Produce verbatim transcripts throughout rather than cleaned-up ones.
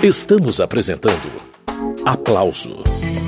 Estamos apresentando Aplauso.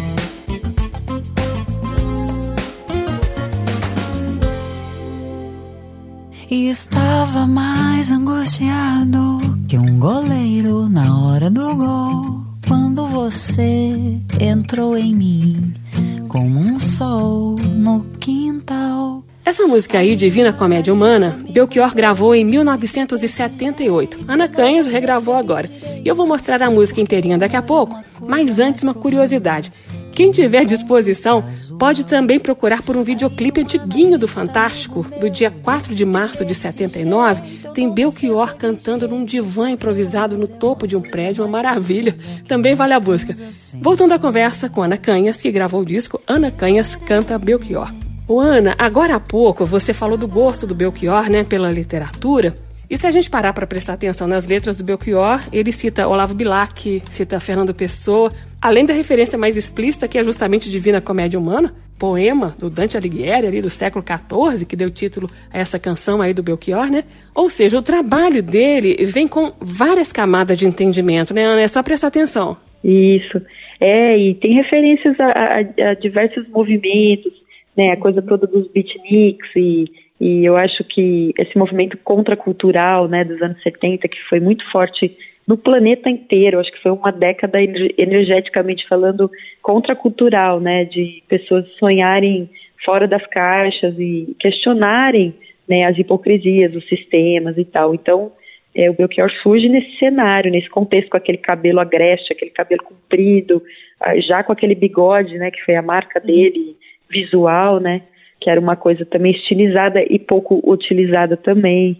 E estava mais angustiado que um goleiro na hora do gol, quando você entrou em mim como um sol no quintal. Essa música aí, Divina Comédia Humana, Belchior gravou em mil novecentos e setenta e oito. Ana Canhas regravou agora. E eu vou mostrar a música inteirinha daqui a pouco, mas antes uma curiosidade. Quem tiver disposição pode também procurar por um videoclipe antiguinho do Fantástico, do dia quatro de março de setenta e nove. Tem Belchior cantando num divã improvisado no topo de um prédio, uma maravilha. Também vale a busca. Voltando à conversa com Ana Canhas, que gravou o disco Ana Canhas Canta Belchior. Ô Ana, agora há pouco você falou do gosto do Belchior, né, pela literatura. E se a gente parar para prestar atenção nas letras do Belchior, ele cita Olavo Bilac, cita Fernando Pessoa, além da referência mais explícita, que é justamente Divina Comédia Humana, poema do Dante Alighieri, ali do século quatorze, que deu título a essa canção aí do Belchior, né? Ou seja, o trabalho dele vem com várias camadas de entendimento, né, Ana? É só prestar atenção. Isso. É, e tem referências a, a, a diversos movimentos, né, a coisa toda dos beatniks e, e eu acho que esse movimento contracultural, né, dos anos setenta, que foi muito forte no planeta inteiro, acho que foi uma década energeticamente falando contracultural, né, de pessoas sonharem fora das caixas e questionarem, né, as hipocrisias, os sistemas e tal. Então, é, o Belchior surge nesse cenário, nesse contexto, com aquele cabelo agreste, aquele cabelo comprido, já com aquele bigode, né, que foi a marca dele, visual, né, que era uma coisa também estilizada e pouco utilizada também.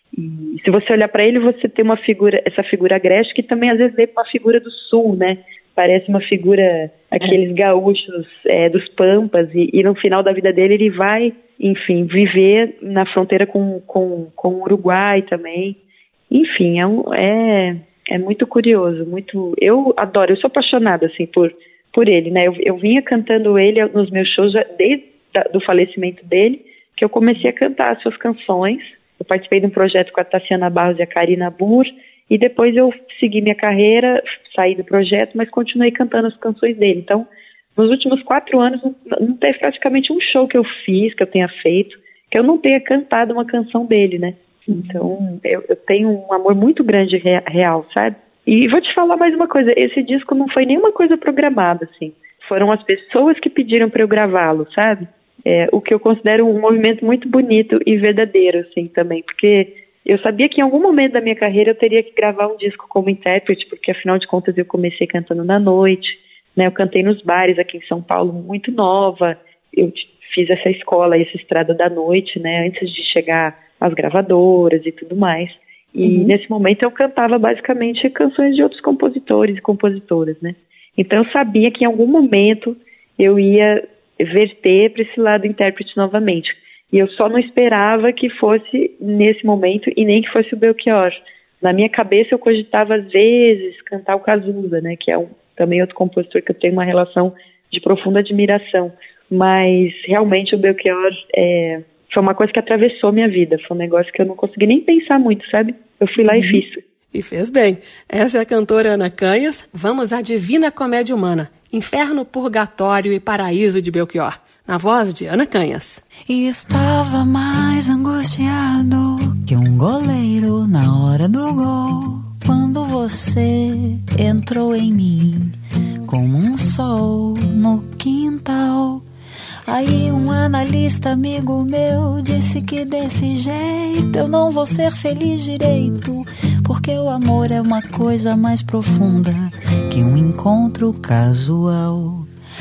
E se você olhar para ele, você tem uma figura, essa figura agreste que também às vezes é uma figura do sul, né, parece uma figura, aqueles gaúchos é, dos Pampas, e, e no final da vida dele ele vai, enfim, viver na fronteira com, com, com o Uruguai também. Enfim, é, um, é, é muito curioso, muito, eu adoro, eu sou apaixonada, assim, por por ele, né, eu, eu vinha cantando ele nos meus shows já desde o falecimento dele, que eu comecei a cantar as suas canções. Eu participei de um projeto com a Tassiana Barros e a Karina Burr, e depois eu segui minha carreira, saí do projeto, mas continuei cantando as canções dele. Então, nos últimos quatro anos, não, não teve praticamente um show que eu fiz, que eu tenha feito, que eu não tenha cantado uma canção dele, né. Então, eu, eu tenho um amor muito grande real, sabe? E vou te falar mais uma coisa, esse disco não foi nenhuma coisa programada, assim. Foram as pessoas que pediram para eu gravá-lo, sabe? É, o que eu considero um movimento muito bonito e verdadeiro, assim, também. Porque eu sabia que em algum momento da minha carreira eu teria que gravar um disco como intérprete, porque afinal de contas eu comecei cantando na noite, né? Eu cantei nos bares aqui em São Paulo muito nova, eu fiz essa escola, essa estrada da noite, né? Antes de chegar às gravadoras e tudo mais. E uhum. nesse momento eu cantava basicamente canções de outros compositores e compositoras, né? Então eu sabia que em algum momento eu ia verter para esse lado intérprete novamente. E eu só não esperava que fosse nesse momento e nem que fosse o Belchior. Na minha cabeça eu cogitava às vezes cantar o Cazuza, né? Que é um, também outro compositor que eu tenho uma relação de profunda admiração. Mas realmente o Belchior é... foi uma coisa que atravessou minha vida. Foi um negócio que eu não consegui nem pensar muito, sabe? Eu fui lá uhum. e fiz. E fez bem. Essa é a cantora Ana Canhas. Vamos à Divina Comédia Humana. Inferno, Purgatório e Paraíso de Belchior. Na voz de Ana Canhas. E estava mais angustiado que um goleiro na hora do gol, quando você entrou em mim como um sol no quintal. Aí um analista amigo meu disse que desse jeito eu não vou ser feliz direito, porque o amor é uma coisa mais profunda que um encontro casual.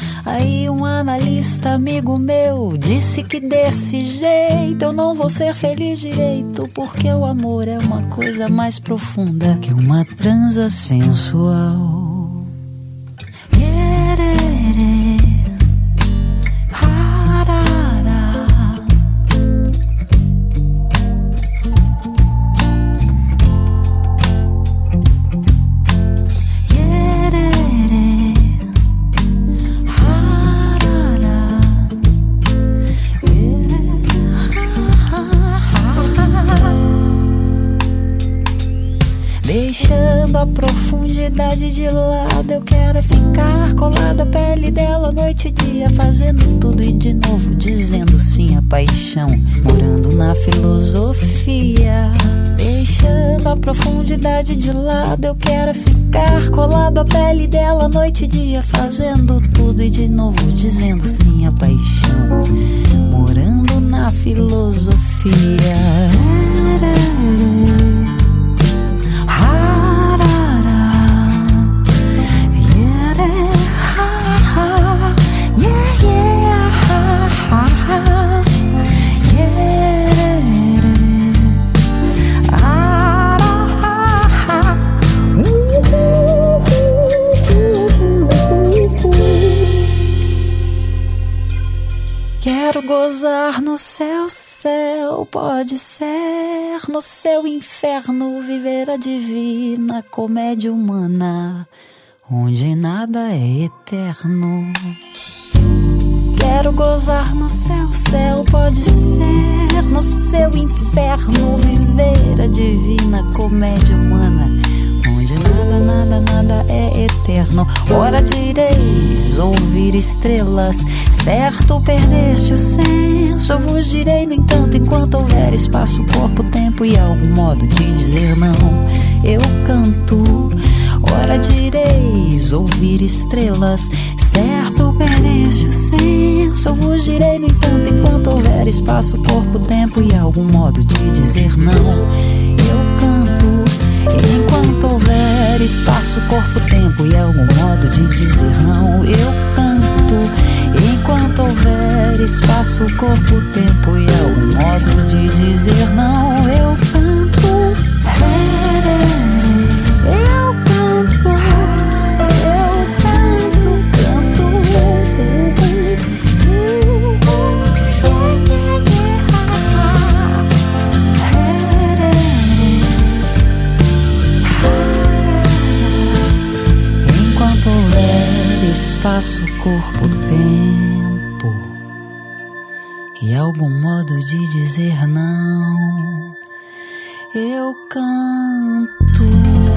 Aí um analista amigo meu disse que desse jeito eu não vou ser feliz direito, porque o amor é uma coisa mais profunda que uma transa sensual. Deixando a profundidade profundidade de lado. Eu quero ficar colado à pele dela noite e dia, fazendo tudo e de novo dizendo sim à paixão, morando na filosofia, deixando a profundidade de lado. Eu quero ficar colado à pele dela noite e dia, fazendo tudo e de novo dizendo sim à paixão, morando na filosofia. Quero gozar no céu, céu, pode ser no seu inferno, viver a divina comédia humana, onde nada é eterno. Quero gozar no céu, céu, pode ser no seu inferno, viver a divina comédia humana, onde nada, nada, nada é eterno. Ora direis ouvir estrelas, certo perdeste o senso. Eu vos direi, no entanto, enquanto houver espaço, corpo, tempo e algum modo de dizer não, eu canto. Ora direis ouvir estrelas, certo perdeste o senso. Eu vos direi, no entanto, enquanto houver espaço, corpo, tempo e algum modo de dizer não, eu canto. Enquanto houver espaço, corpo, tempo e algum modo de dizer não, eu canto. Enquanto houver espaço, corpo, tempo e algum modo de dizer não, eu canto. Eu canto, eu canto, canto. Enquanto houver espaço, corpo, tempo e algum modo de dizer não, eu canto.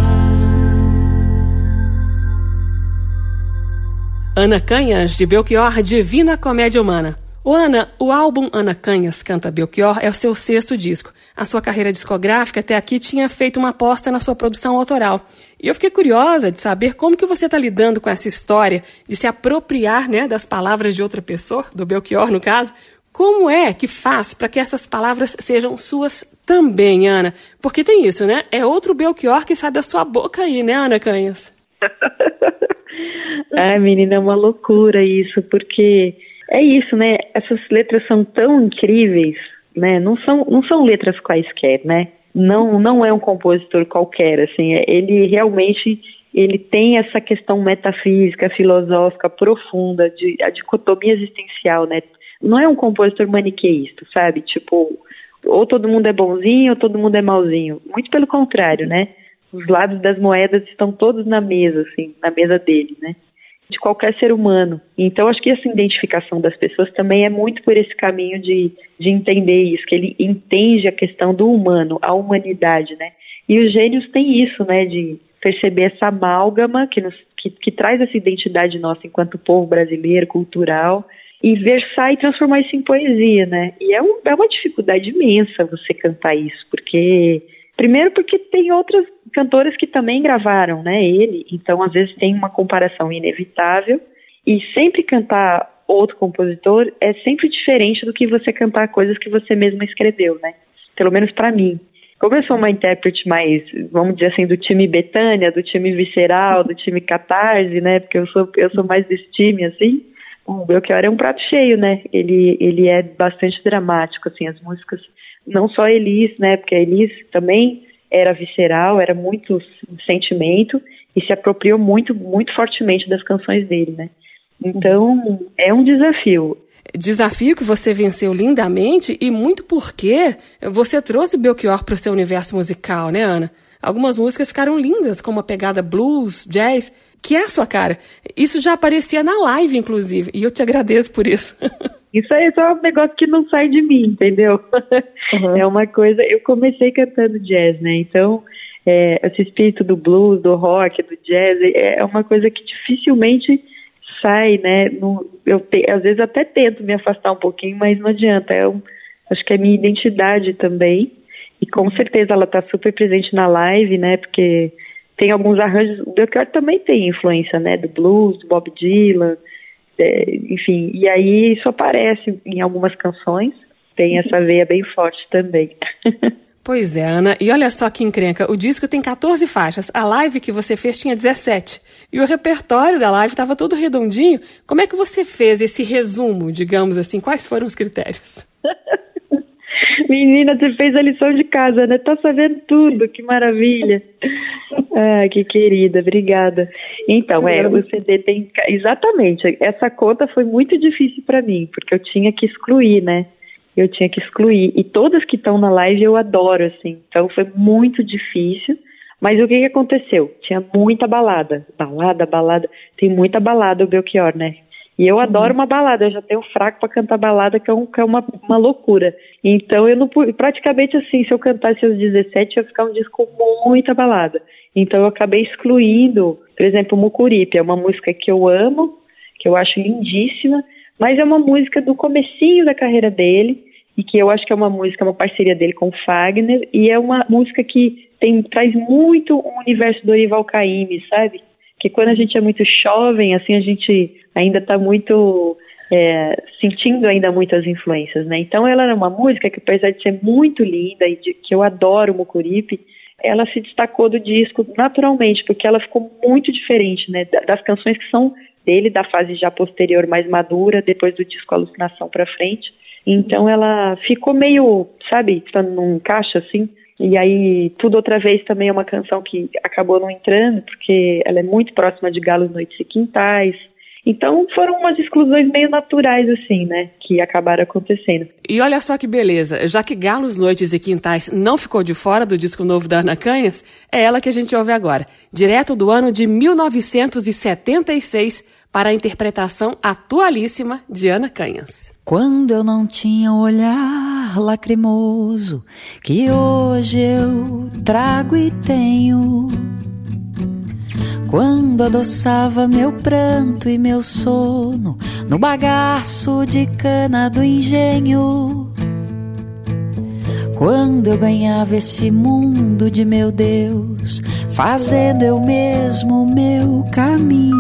Ana Canhas, de Belchior, Divina Comédia Humana. Ô Ana, o álbum Ana Canhas Canta Belchior é o seu sexto disco. A sua carreira discográfica até aqui tinha feito uma aposta na sua produção autoral. E eu fiquei curiosa de saber como que você está lidando com essa história de se apropriar, né, das palavras de outra pessoa, do Belchior no caso. Como é que faz para que essas palavras sejam suas também, Ana? Porque tem isso, né? É outro Belchior que sai da sua boca aí, né, Ana Canhas? Ai, menina, é uma loucura isso, porque é isso, né? Essas letras são tão incríveis, né? Não são, não são letras quaisquer, né? Não, não é um compositor qualquer, assim. Ele realmente, ele tem essa questão metafísica, filosófica, profunda, de, a dicotomia existencial, né? Não é um compositor maniqueísta, sabe? Tipo, ou todo mundo é bonzinho ou todo mundo é malzinho. Muito pelo contrário, né? Os lados das moedas estão todos na mesa, assim, na mesa dele, né? De qualquer ser humano. Então, acho que essa identificação das pessoas também é muito por esse caminho de, de entender isso, que ele entende a questão do humano, a humanidade, né? E os gênios têm isso, né? De perceber essa amálgama que, nos, que, que traz essa identidade nossa enquanto povo brasileiro, cultural, e versar e transformar isso em poesia, né? E é, um, é uma dificuldade imensa você cantar isso, porque... Primeiro porque tem outras cantoras que também gravaram, né, ele, então às vezes tem uma comparação inevitável, e sempre cantar outro compositor é sempre diferente do que você cantar coisas que você mesma escreveu, né, pelo menos para mim. Como eu sou uma intérprete mais, vamos dizer assim, do time Betânia, do time Visceral, do time Catarse, né, porque eu sou, eu sou mais desse time, assim, o Belchior é um prato cheio, né, ele, ele é bastante dramático, assim, as músicas... Não só Elis, né, porque a Elis também era visceral, era muito sentimento e se apropriou muito, muito fortemente das canções dele, né. Então, é um desafio. Desafio que você venceu lindamente e muito porque você trouxe o Belchior para o seu universo musical, né, Ana? Algumas músicas ficaram lindas, como a pegada blues, jazz, que é a sua cara. Isso já aparecia na live, inclusive, e eu te agradeço por isso. Isso aí é só um negócio que não sai de mim, entendeu? Uhum. É uma coisa... Eu comecei cantando jazz, né? Então, é, esse espírito do blues, do rock, do jazz, é uma coisa que dificilmente sai, né? No, eu te, às vezes até tento me afastar um pouquinho, mas não adianta. É um, acho que é minha identidade também. E com certeza ela está super presente na live, né? Porque tem alguns arranjos. O Belchior também tem influência, né? Do blues, do Bob Dylan, é, enfim. E aí isso aparece em algumas canções. Tem essa veia bem forte também. Pois é, Ana. E olha só que encrenca. O disco tem catorze faixas. A live que você fez tinha dezessete. E o repertório da live estava todo redondinho. Como é que você fez esse resumo, digamos assim? Quais foram os critérios? Menina, você fez a lição de casa, né? Tá sabendo tudo, que maravilha. Ah, que querida, obrigada. Então, é, o C D tem... Exatamente, essa conta foi muito difícil para mim, porque eu tinha que excluir, né? Eu tinha que excluir. E todas que estão na live eu adoro, assim. Então, foi muito difícil. Mas o que que aconteceu? Tinha muita balada. Balada, balada. Tem muita balada o Belchior, né? E eu adoro uma balada, eu já tenho fraco para cantar balada, que é, um, que é uma, uma loucura. Então, eu não praticamente assim, se eu cantasse aos dezessete, ia ficar um disco com muita balada. Então, eu acabei excluindo, por exemplo, Mucuripe, é uma música que eu amo, que eu acho lindíssima, mas é uma música do comecinho da carreira dele, e que eu acho que é uma música, uma parceria dele com o Fagner, e é uma música que tem, traz muito o universo do Dorival Caymmi, sabe? Que quando a gente é muito jovem, assim, a gente ainda está muito, é, sentindo ainda muitas influências, né? Então ela era uma música que, apesar de ser muito linda e de, que eu adoro o Mucuripe, ela se destacou do disco naturalmente, porque ela ficou muito diferente, né? Das canções que são dele, da fase já posterior, mais madura, depois do disco Alucinação pra frente. Então ela ficou meio, sabe, num caixa assim. E aí, Tudo Outra Vez também é uma canção que acabou não entrando, porque ela é muito próxima de Galos, Noites e Quintais. Então, foram umas exclusões meio naturais, assim, né, que acabaram acontecendo. E olha só que beleza, já que Galos, Noites e Quintais não ficou de fora do disco novo da Ana Canhas, é ela que a gente ouve agora, direto do ano de mil novecentos e setenta e seis, para a interpretação atualíssima de Ana Canhas. Quando eu não tinha o olhar lacrimoso que hoje eu trago e tenho, quando adoçava meu pranto e meu sono no bagaço de cana do engenho, quando eu ganhava esse mundo de meu Deus, fazendo eu mesmo o meu caminho,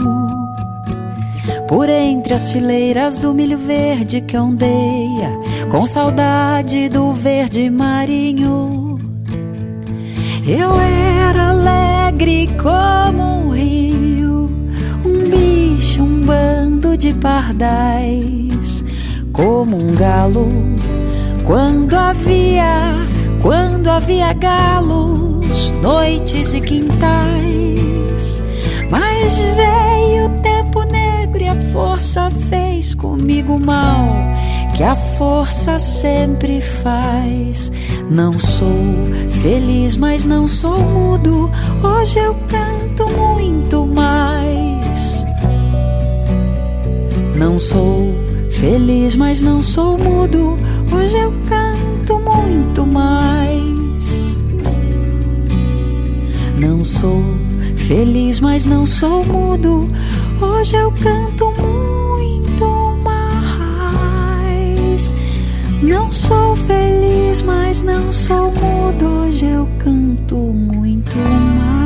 por entre as fileiras do milho verde que ondeia, com saudade do verde marinho. Eu era alegre como um rio, um bicho, um bando de pardais, como um galo, quando havia, quando havia galos, noites e quintais. Mas veio o tempo negro e a força fez comigo mal, que a força sempre faz. Não sou feliz, mas não sou mudo, hoje eu canto muito mais. Não sou feliz, mas não sou mudo, hoje eu canto muito mais. Não sou feliz, mas não sou mudo, hoje eu canto muito mais. Não sou feliz, mas não sou mudo, hoje eu canto muito mais.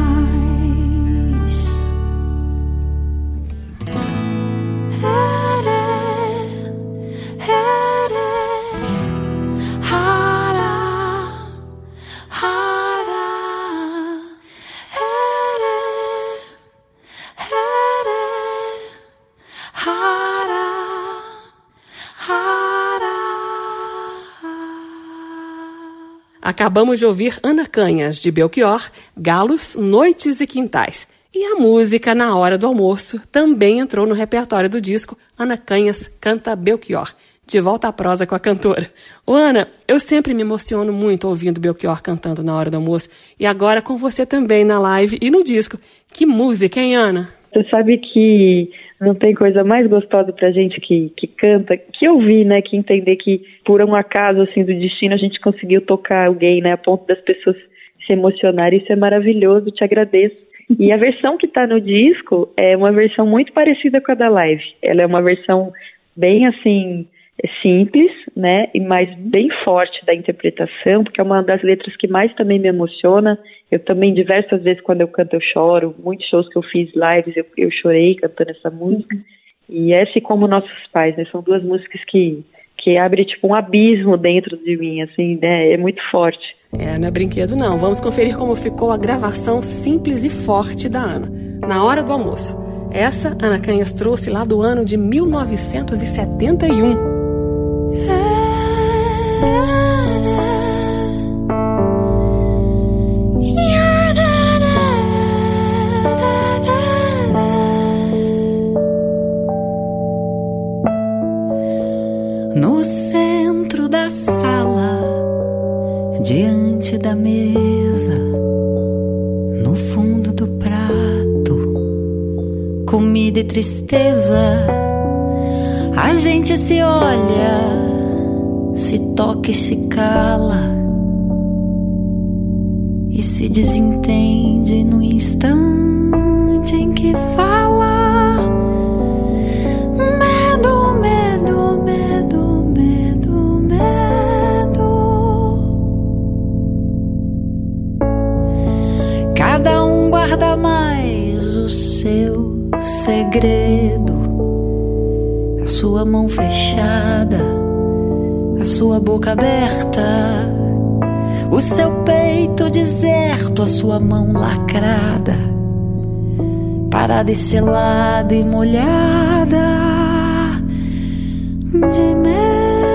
Acabamos de ouvir Ana Canhas, de Belchior, Galos, Noites e Quintais. E a música Na Hora do Almoço também entrou no repertório do disco Ana Canhas Canta Belchior. De volta à prosa com a cantora. Ô Ana, eu sempre me emociono muito ouvindo Belchior cantando Na Hora do Almoço. E agora com você também na live e no disco. Que música, hein, Ana? Você sabe que não tem coisa mais gostosa pra gente que, que canta, que ouvir, né, que entender que por um acaso, assim, do destino a gente conseguiu tocar alguém, né, a ponto das pessoas se emocionar, isso é maravilhoso, te agradeço. E a versão que está no disco é uma versão muito parecida com a da live. Ela é uma versão bem assim, simples, né, e mais bem forte da interpretação, porque é uma das letras que mais também me emociona. Eu também, diversas vezes, quando eu canto, eu choro. Muitos shows que eu fiz, lives, eu, eu chorei cantando essa música. E essa e Como Nossos Pais, né, são duas músicas que, que abrem tipo um abismo dentro de mim, assim, né, é muito forte. É, não é brinquedo não. Vamos conferir como ficou a gravação simples e forte da Ana, na hora do almoço. Essa, Ana Canhas trouxe lá do ano de mil novecentos e setenta e um. No centro da sala, diante da mesa, no fundo do prato, comida e tristeza. A gente se olha, se toca e se cala, e se desentende no instante em que fala. Medo, medo, medo, medo, medo. Cada um guarda mais o seu segredo. A sua mão fechada, a sua boca aberta, o seu peito deserto, a sua mão lacrada, parada e selada e molhada de medo.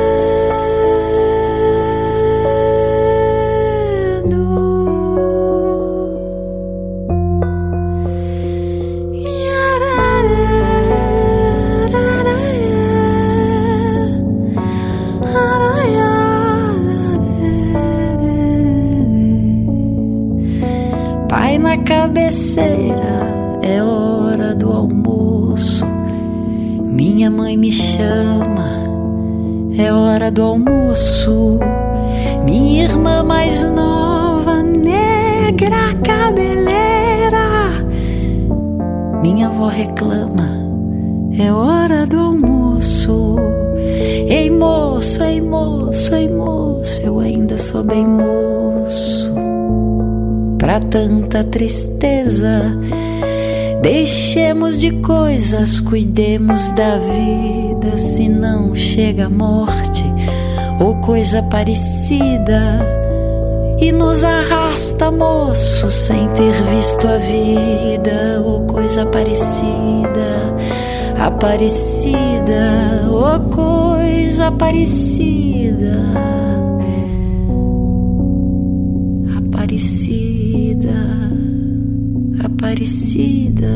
Pai na cabeceira, é hora do almoço. Minha mãe me chama, é hora do almoço. Minha irmã mais nova, negra cabeleira. Minha avó reclama, é hora do almoço. Ei moço, ei moço, ei moço, eu ainda sou bem moço. Pra tanta tristeza, deixemos de coisas, cuidemos da vida. Se não chega a morte ou coisa parecida e nos arrasta, moço, sem ter visto a vida ou coisa parecida, aparecida ou coisa parecida, aparecida, aparecida.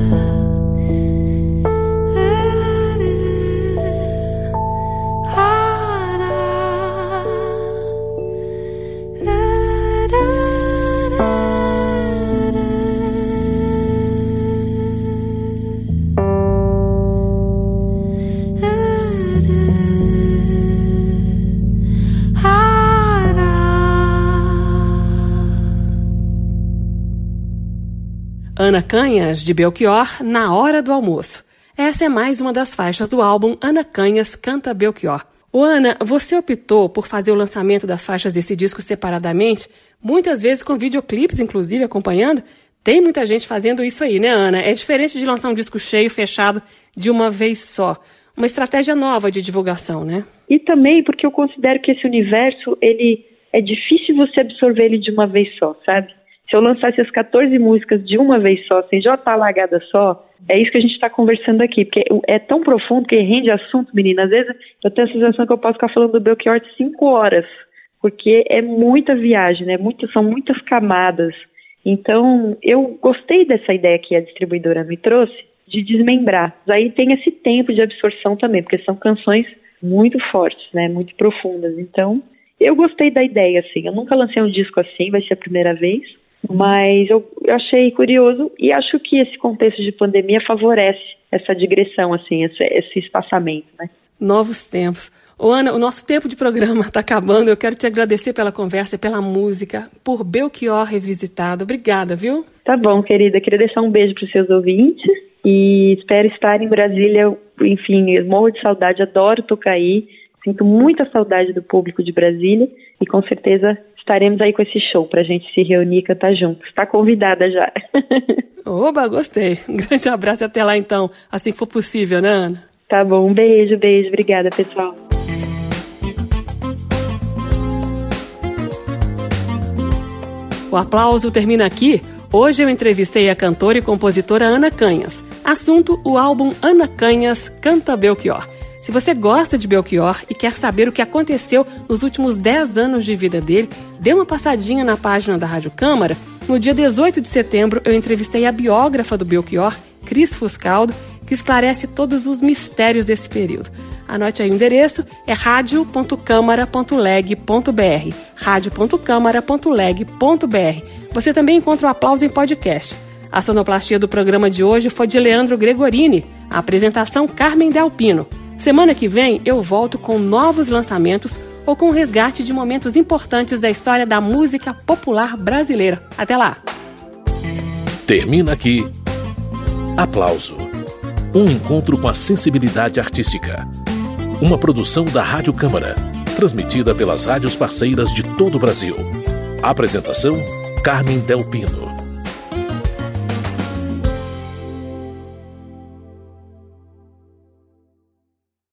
Ana Canhas, de Belchior, Na Hora do Almoço. Essa é mais uma das faixas do álbum Ana Canhas Canta Belchior. Ô Ana, você optou por fazer o lançamento das faixas desse disco separadamente, muitas vezes com videoclipes, inclusive, acompanhando. Tem muita gente fazendo isso aí, né, Ana? É diferente de lançar um disco cheio, fechado, de uma vez só. Uma estratégia nova de divulgação, né? E também porque eu considero que esse universo, ele é difícil você absorver ele de uma vez só, sabe? Se eu lançasse as catorze músicas de uma vez só, sem já estar largada só, é isso que a gente está conversando aqui, porque é tão profundo que rende assunto, menina. Às vezes eu tenho a sensação que eu posso ficar falando do Belchior cinco horas, porque é muita viagem, né? Muito, são muitas camadas. Então, eu gostei dessa ideia que a distribuidora me trouxe, de desmembrar. Aí tem esse tempo de absorção também, porque são canções muito fortes, né? Muito profundas. Então, eu gostei da ideia, assim. Eu nunca lancei um disco assim, vai ser a primeira vez. Mas eu achei curioso e acho que esse contexto de pandemia favorece essa digressão, assim, esse, esse espaçamento, né? Novos tempos. Ô, Ana, o nosso tempo de programa está acabando. Eu quero te agradecer pela conversa, pela música, por Belchior revisitado. Obrigada, viu? Tá bom, querida. Queria deixar um beijo para os seus ouvintes e espero estar em Brasília. Enfim, eu morro de saudade, adoro Tocaí. Sinto muita saudade do público de Brasília e com certeza estaremos aí com esse show pra gente se reunir e cantar juntos. Está convidada já. Oba, gostei. Um grande abraço e até lá então, assim que for possível, né, Ana? Tá bom, um beijo, beijo. Obrigada, pessoal. O aplauso termina aqui. Hoje eu entrevistei a cantora e compositora Ana Canhas. Assunto, o álbum Ana Canhas Canta Belchior. Se você gosta de Belchior e quer saber o que aconteceu nos últimos dez anos de vida dele, dê uma passadinha na página da Rádio Câmara. No dia dezoito de setembro, eu entrevistei a biógrafa do Belchior, Cris Fuscaldo, que esclarece todos os mistérios desse período. Anote aí o endereço, é radio ponto câmara ponto leg ponto br, radio ponto câmara ponto leg ponto br. Você também encontra o Aplauso em podcast. A sonoplastia do programa de hoje foi de Leandro Gregorini, a apresentação Carmen Delpino. Semana que vem eu volto com novos lançamentos ou com resgate de momentos importantes da história da música popular brasileira. Até lá! Termina aqui Aplauso. Um encontro com a sensibilidade artística. Uma produção da Rádio Câmara, transmitida pelas rádios parceiras de todo o Brasil. Apresentação, Carmen Delpino.